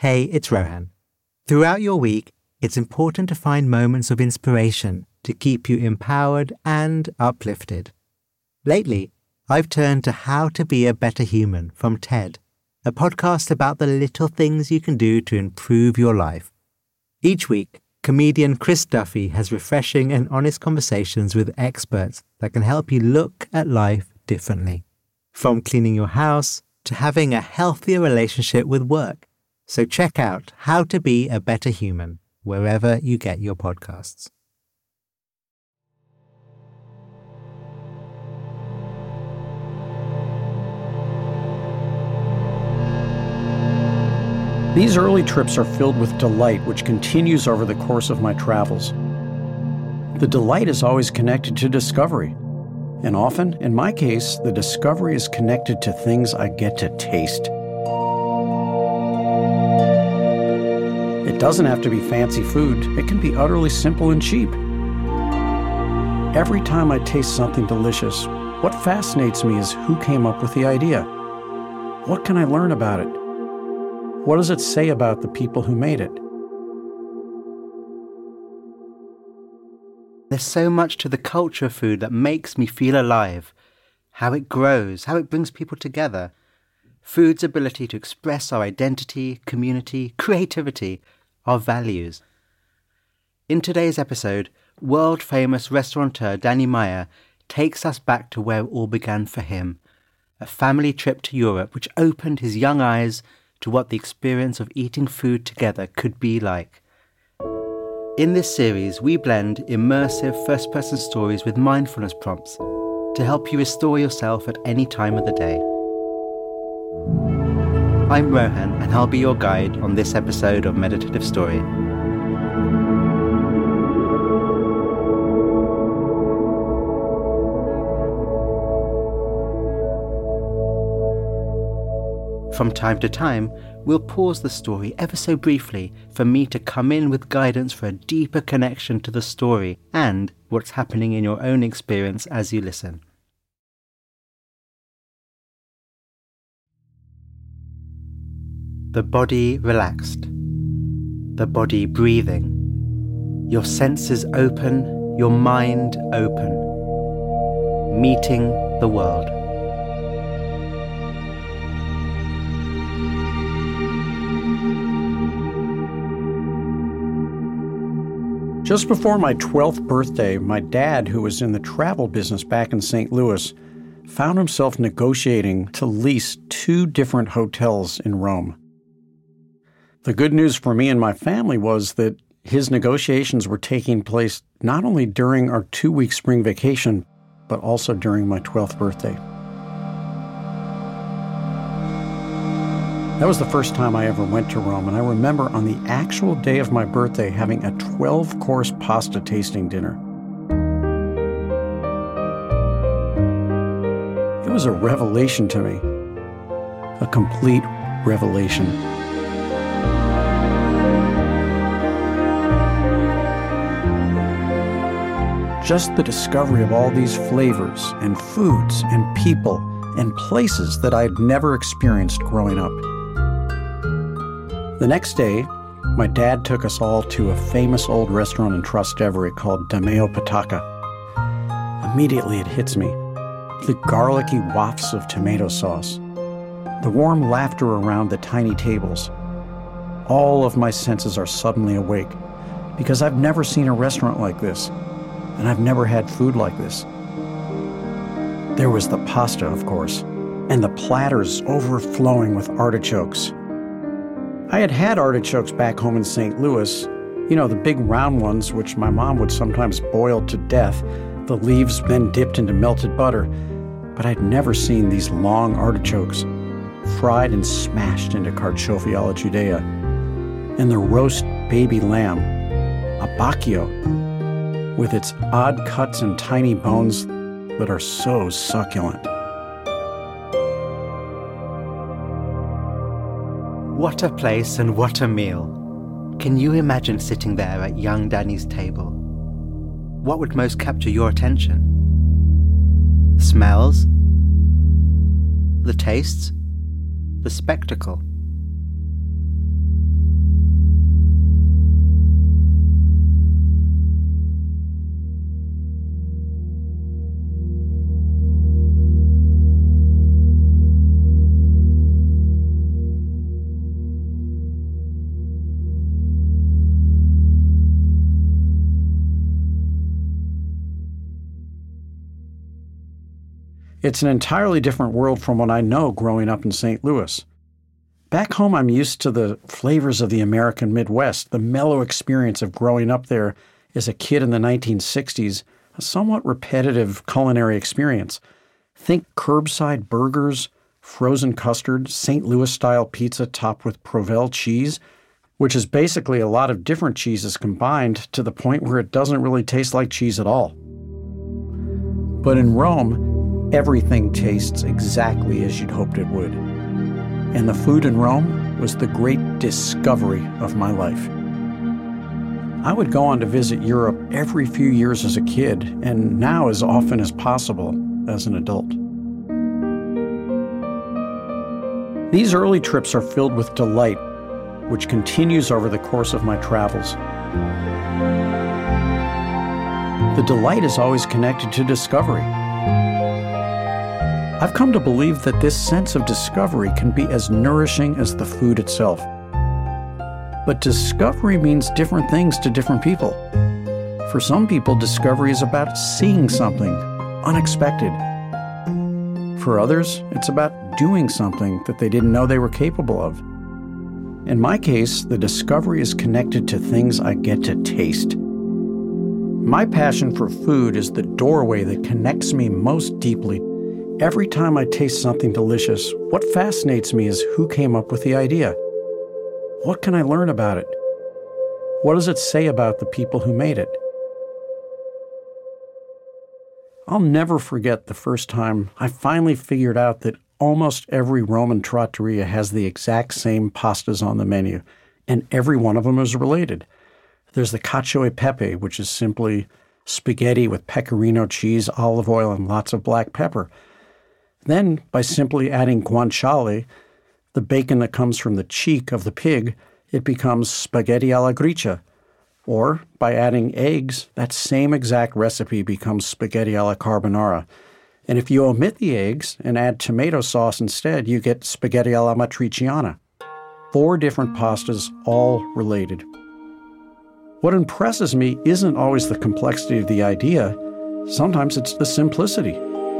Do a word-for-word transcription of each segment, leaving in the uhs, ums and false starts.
Hey, it's Rohan. Throughout your week, it's important to find moments of inspiration to keep you empowered and uplifted. Lately, I've turned to How to Be a Better Human from TED, a podcast about the little things you can do to improve your life. Each week, comedian Chris Duffy has refreshing and honest conversations with experts that can help you look at life differently. From cleaning your house to having a healthier relationship with work. So check out How to Be a Better Human wherever you get your podcasts. These early trips are filled with delight, which continues over the course of my travels. The delight is always connected to discovery. And often, in my case, the discovery is connected to things I get to taste. It doesn't have to be fancy food. It can be utterly simple and cheap. Every time I taste something delicious, what fascinates me is who came up with the idea. What can I learn about it? What does it say about the people who made it? There's so much to the culture of food that makes me feel alive. How it grows, how it brings people together. Food's ability to express our identity, community, creativity, our values. In today's episode, world-famous restaurateur Danny Meyer takes us back to where it all began for him. A family trip to Europe which opened his young eyes to what the experience of eating food together could be like. In this series, we blend immersive first-person stories with mindfulness prompts to help you restore yourself at any time of the day. I'm Rohan, and I'll be your guide on this episode of Meditative Story. From time to time, we'll pause the story ever so briefly for me to come in with guidance for a deeper connection to the story and what's happening in your own experience as you listen. The body relaxed, the body breathing, your senses open, your mind open, meeting the world. Just before my twelfth birthday, my dad, who was in the travel business back in Saint Louis, found himself negotiating to lease two different hotels in Rome. The good news for me and my family was that his negotiations were taking place not only during our two-week spring vacation, but also during my twelfth birthday. That was the first time I ever went to Rome, and I remember on the actual day of my birthday having a twelve-course pasta tasting dinner. It was a revelation to me, a complete revelation. Just the discovery of all these flavors and foods and people and places that I had never experienced growing up. The next day, my dad took us all to a famous old restaurant in Trastevere called Dameo Patacca. Immediately it hits me. The garlicky wafts of tomato sauce. The warm laughter around the tiny tables. All of my senses are suddenly awake because I've never seen a restaurant like this, and I've never had food like this. There was the pasta, of course, and the platters overflowing with artichokes. I had had artichokes back home in Saint Louis, you know, the big round ones which my mom would sometimes boil to death, the leaves then dipped into melted butter, but I'd never seen these long artichokes, fried and smashed into carciofi alla Judea, and the roast baby lamb, abbacchio, with its odd cuts and tiny bones that are so succulent. What a place and what a meal. Can you imagine sitting there at young Danny's table? What would most capture your attention? Smells? The tastes? The spectacle? It's an entirely different world from what I know growing up in Saint Louis. Back home, I'm used to the flavors of the American Midwest, the mellow experience of growing up there as a kid in the nineteen sixties, a somewhat repetitive culinary experience. Think curbside burgers, frozen custard, Saint Louis-style pizza topped with Provel cheese, which is basically a lot of different cheeses combined to the point where it doesn't really taste like cheese at all. But in Rome, everything tastes exactly as you'd hoped it would. And the food in Rome was the great discovery of my life. I would go on to visit Europe every few years as a kid, and now as often as possible as an adult. These early trips are filled with delight, which continues over the course of my travels. The delight is always connected to discovery. I've come to believe that this sense of discovery can be as nourishing as the food itself. But discovery means different things to different people. For some people, discovery is about seeing something unexpected. For others, it's about doing something that they didn't know they were capable of. In my case, the discovery is connected to things I get to taste. My passion for food is the doorway that connects me most deeply. Every time I taste something delicious, what fascinates me is who came up with the idea. What can I learn about it? What does it say about the people who made it? I'll never forget the first time I finally figured out that almost every Roman trattoria has the exact same pastas on the menu, and every one of them is related. There's the cacio e pepe, which is simply spaghetti with pecorino cheese, olive oil, and lots of black pepper. Then, by simply adding guanciale, the bacon that comes from the cheek of the pig, it becomes spaghetti alla gricia. Or, by adding eggs, that same exact recipe becomes spaghetti alla carbonara. And if you omit the eggs and add tomato sauce instead, you get spaghetti alla matriciana. Four different pastas, all related. What impresses me isn't always the complexity of the idea. Sometimes it's the simplicity.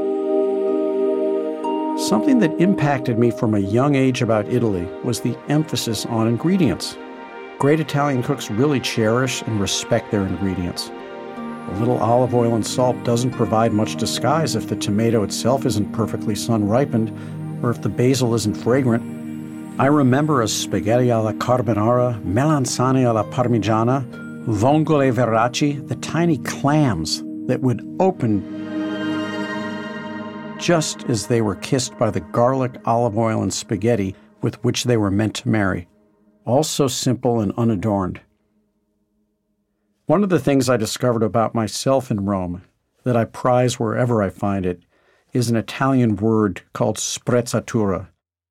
Something that impacted me from a young age about Italy was the emphasis on ingredients. Great Italian cooks really cherish and respect their ingredients. A little olive oil and salt doesn't provide much disguise if the tomato itself isn't perfectly sun-ripened or if the basil isn't fragrant. I remember a spaghetti alla carbonara, melanzane alla parmigiana, vongole veraci, the tiny clams that would open just as they were kissed by the garlic, olive oil, and spaghetti with which they were meant to marry. All so simple and unadorned. One of the things I discovered about myself in Rome, that I prize wherever I find it, is an Italian word called sprezzatura.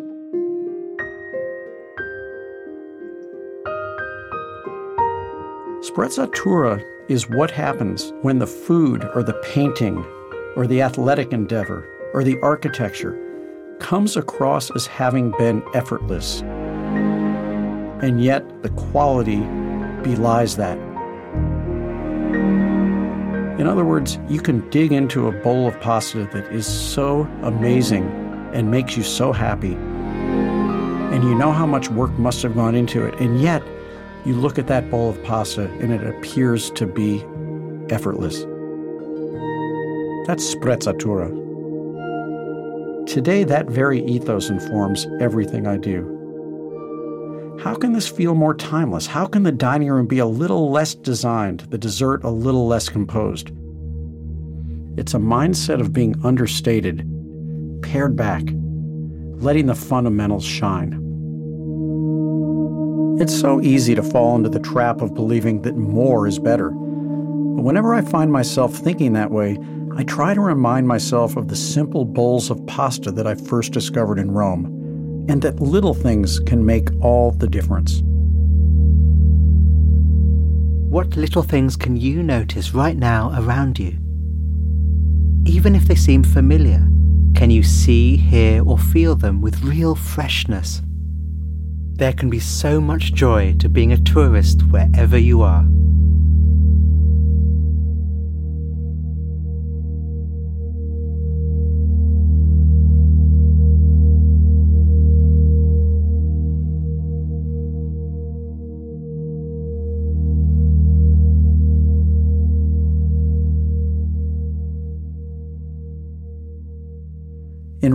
Sprezzatura is what happens when the food or the painting or the athletic endeavor or the architecture comes across as having been effortless. And yet the quality belies that. In other words, you can dig into a bowl of pasta that is so amazing and makes you so happy. And you know how much work must have gone into it. And yet, you look at that bowl of pasta and it appears to be effortless. That's sprezzatura. Today, that very ethos informs everything I do. How can this feel more timeless? How can the dining room be a little less designed, the dessert a little less composed? It's a mindset of being understated, pared back, letting the fundamentals shine. It's so easy to fall into the trap of believing that more is better. But whenever I find myself thinking that way, I try to remind myself of the simple bowls of pasta that I first discovered in Rome, and that little things can make all the difference. What little things can you notice right now around you? Even if they seem familiar, can you see, hear, or feel them with real freshness? There can be so much joy to being a tourist wherever you are.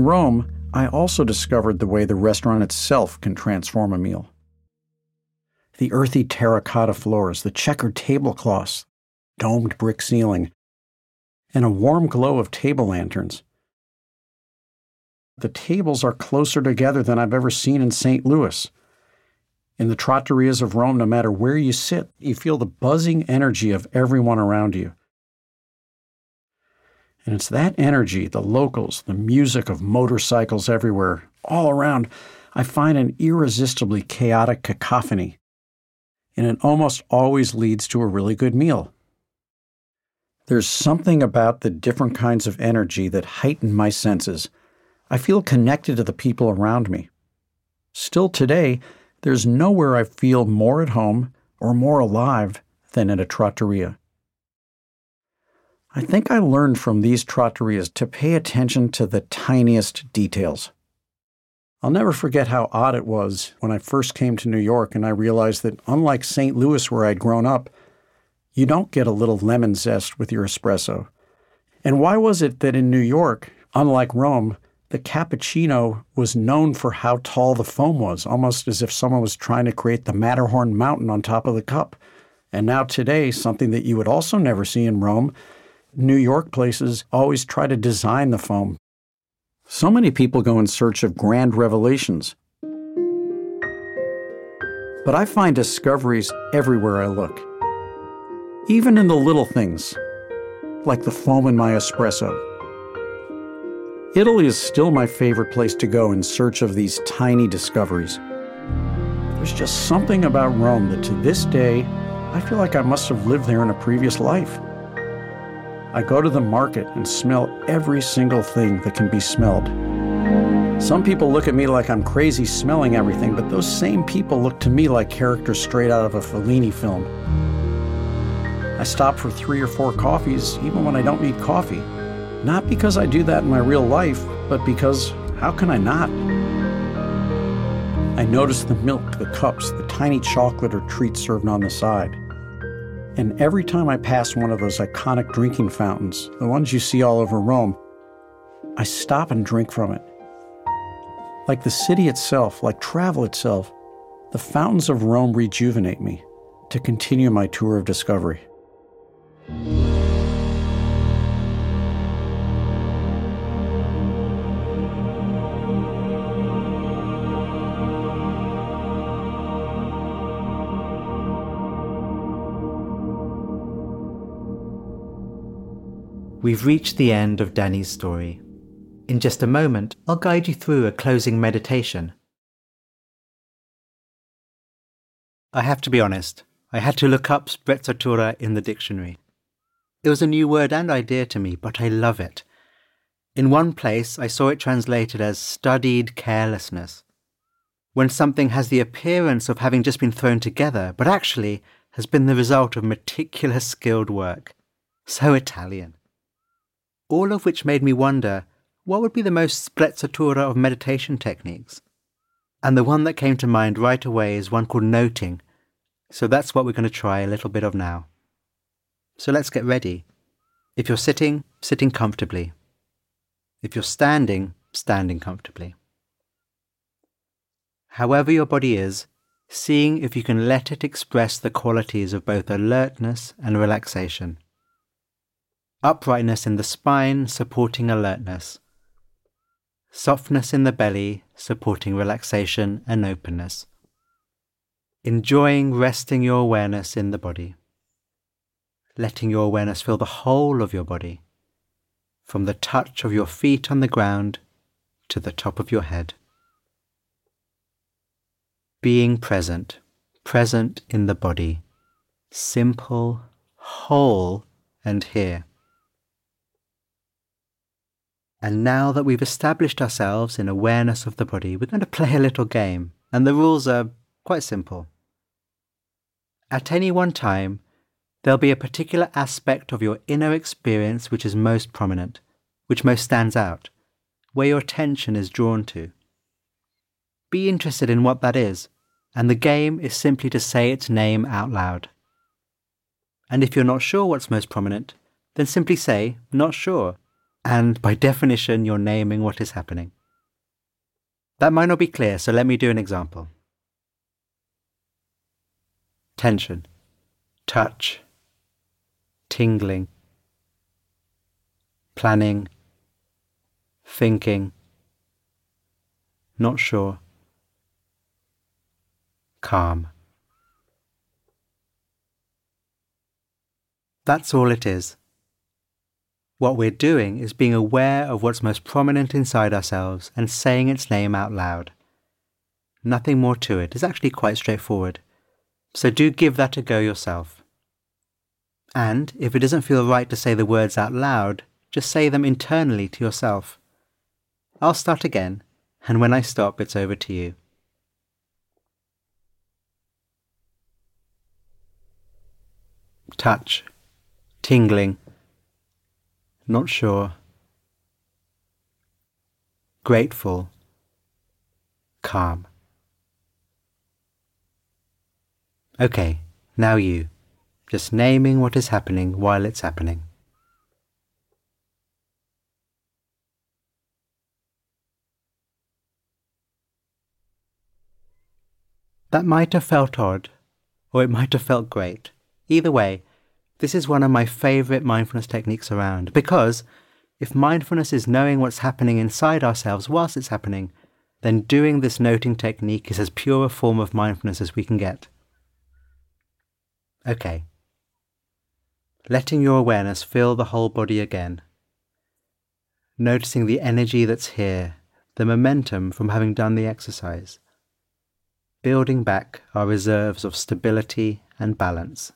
Rome, I also discovered the way the restaurant itself can transform a meal. The earthy terracotta floors, the checkered tablecloths, domed brick ceiling, and a warm glow of table lanterns. The tables are closer together than I've ever seen in Saint Louis. In the trattorias of Rome, no matter where you sit, you feel the buzzing energy of everyone around you. And it's that energy, the locals, the music of motorcycles everywhere, all around, I find an irresistibly chaotic cacophony. And it almost always leads to a really good meal. There's something about the different kinds of energy that heighten my senses. I feel connected to the people around me. Still today, there's nowhere I feel more at home or more alive than at a trattoria. I think I learned from these trattorias to pay attention to the tiniest details. I'll never forget how odd it was when I first came to New York and I realized that unlike Saint Louis where I'd grown up, you don't get a little lemon zest with your espresso. And why was it that in New York, unlike Rome, the cappuccino was known for how tall the foam was, almost as if someone was trying to create the Matterhorn mountain on top of the cup. And now today, something that you would also never see in Rome, New York places always try to design the foam. So many people go in search of grand revelations. But I find discoveries everywhere I look. Even in the little things, like the foam in my espresso. Italy is still my favorite place to go in search of these tiny discoveries. There's just something about Rome that to this day, I feel like I must have lived there in a previous life. I go to the market and smell every single thing that can be smelled. Some people look at me like I'm crazy smelling everything, but those same people look to me like characters straight out of a Fellini film. I stop for three or four coffees even when I don't need coffee. Not because I do that in my real life, but because how can I not? I notice the milk, the cups, the tiny chocolate or treats served on the side. And every time I pass one of those iconic drinking fountains, the ones you see all over Rome, I stop and drink from it. Like the city itself, like travel itself, the fountains of Rome rejuvenate me to continue my tour of discovery. We've reached the end of Danny's story. In just a moment, I'll guide you through a closing meditation. I have to be honest, I had to look up sprezzatura in the dictionary. It was a new word and idea to me, but I love it. In one place, I saw it translated as studied carelessness. When something has the appearance of having just been thrown together, but actually has been the result of meticulous skilled work. So Italian. All of which made me wonder, what would be the most sprezzatura of meditation techniques? And the one that came to mind right away is one called noting. So that's what we're going to try a little bit of now. So let's get ready. If you're sitting, sitting comfortably. If you're standing, standing comfortably. However your body is, seeing if you can let it express the qualities of both alertness and relaxation. Uprightness in the spine supporting alertness. Softness in the belly supporting relaxation and openness. Enjoying resting your awareness in the body. Letting your awareness fill the whole of your body, from the touch of your feet on the ground to the top of your head. Being present, present in the body, simple, whole, and here. And now that we've established ourselves in awareness of the body, we're going to play a little game, and the rules are quite simple. At any one time, there'll be a particular aspect of your inner experience which is most prominent, which most stands out, where your attention is drawn to. Be interested in what that is, and the game is simply to say its name out loud. And if you're not sure what's most prominent, then simply say, not sure. And by definition, you're naming what is happening. That might not be clear, so let me do an example. Tension, touch, tingling, planning, thinking, not sure, calm. That's all it is. What we're doing is being aware of what's most prominent inside ourselves and saying its name out loud. Nothing more to it. It's actually quite straightforward. So do give that a go yourself. And if it doesn't feel right to say the words out loud, just say them internally to yourself. I'll start again, and when I stop, it's over to you. Touch, tingling, not sure, grateful, calm. Okay, now you, just naming what is happening while it's happening. That might have felt odd, or it might have felt great. Either way, this is one of my favourite mindfulness techniques around, because if mindfulness is knowing what's happening inside ourselves whilst it's happening, then doing this noting technique is as pure a form of mindfulness as we can get. Okay. Letting your awareness fill the whole body again. Noticing the energy that's here, the momentum from having done the exercise. Building back our reserves of stability and balance.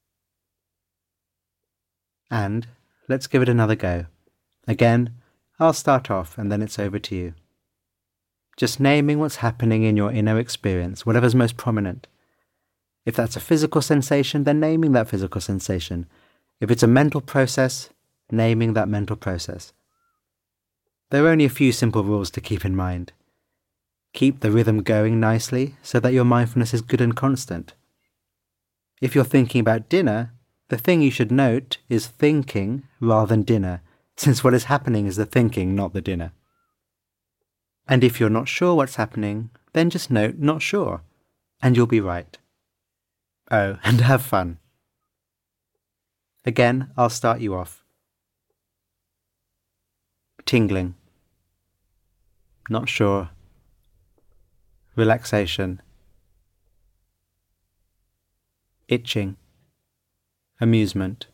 And let's give it another go. Again, I'll start off and then it's over to you. Just naming what's happening in your inner experience, whatever's most prominent. If that's a physical sensation, then naming that physical sensation. If it's a mental process, naming that mental process. There are only a few simple rules to keep in mind. Keep the rhythm going nicely so that your mindfulness is good and constant. If you're thinking about dinner, the thing you should note is thinking rather than dinner, since what is happening is the thinking, not the dinner. And if you're not sure what's happening, then just note not sure, and you'll be right. Oh, and have fun. Again, I'll start you off. Tingling. Not sure. Relaxation. Itching. Amusement.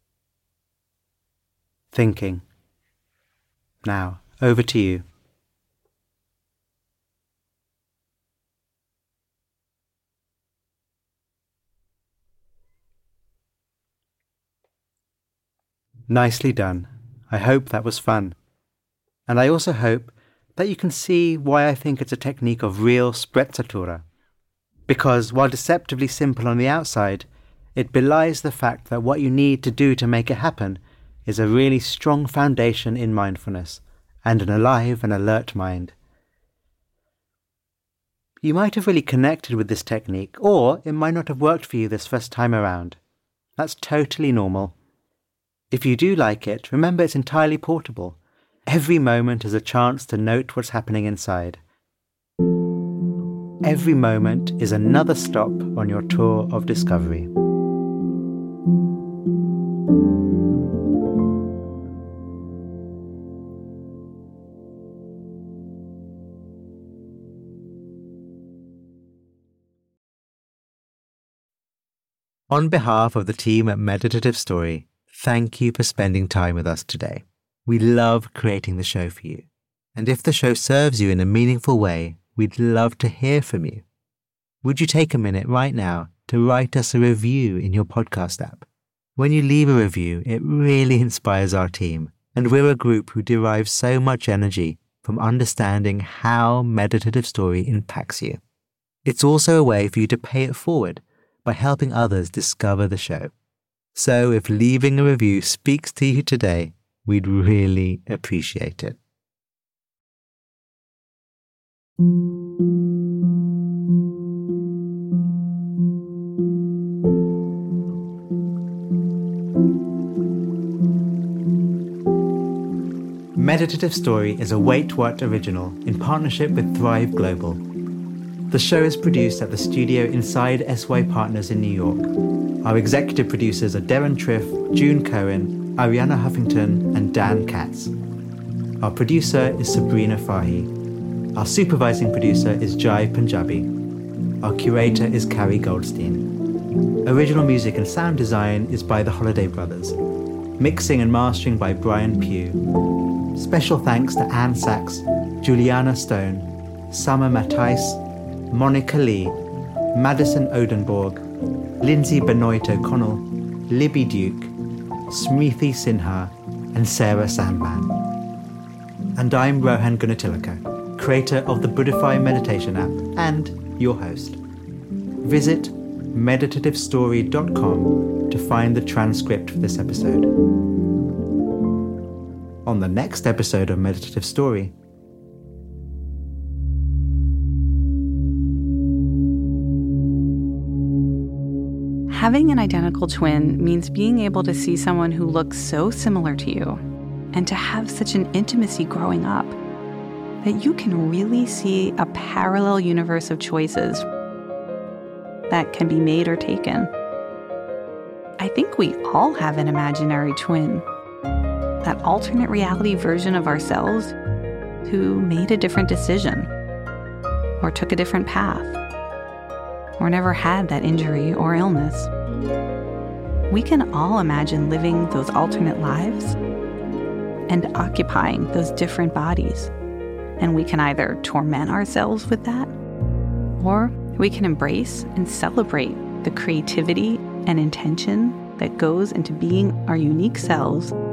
Thinking. Now, over to you. Nicely done. I hope that was fun. And I also hope that you can see why I think it's a technique of real sprezzatura. Because while deceptively simple on the outside, it belies the fact that what you need to do to make it happen is a really strong foundation in mindfulness and an alive and alert mind. You might have really connected with this technique, or it might not have worked for you this first time around. That's totally normal. If you do like it, remember it's entirely portable. Every moment is a chance to note what's happening inside. Every moment is another stop on your tour of discovery. On behalf of the team at Meditative Story, thank you for spending time with us today. We love creating the show for you. And if the show serves you in a meaningful way, we'd love to hear from you. Would you take a minute right now to write us a review in your podcast app? When you leave a review, it really inspires our team, and we're a group who derive so much energy from understanding how Meditative Story impacts you. It's also a way for you to pay it forward by helping others discover the show. So if leaving a review speaks to you today, we'd really appreciate it. Meditative Story is a Wait What original in partnership with Thrive Global. The show is produced at the studio inside S Y Partners in New York. Our executive producers are Darren Triff, June Cohen, Ariana Huffington, and Dan Katz. Our producer is Sabrina Fahi. Our supervising producer is Jai Punjabi. Our curator is Carrie Goldstein. Original music and sound design is by the Holiday Brothers. Mixing and mastering by Brian Pugh. Special thanks to Anne Sachs, Juliana Stone, Summer Matthijs, Monica Lee, Madison Odenborg, Lindsay Benoit O'Connell, Libby Duke, Smriti Sinha, and Sarah Sandman. And I'm Rohan Gunatilaka, creator of the Buddhify meditation app and your host. Visit meditative story dot com to find the transcript for this episode. On the next episode of Meditative Story, having an identical twin means being able to see someone who looks so similar to you and to have such an intimacy growing up that you can really see a parallel universe of choices that can be made or taken. I think we all have an imaginary twin, that alternate reality version of ourselves who made a different decision or took a different path, or never had that injury or illness. We can all imagine living those alternate lives and occupying those different bodies. And we can either torment ourselves with that, or we can embrace and celebrate the creativity and intention that goes into being our unique selves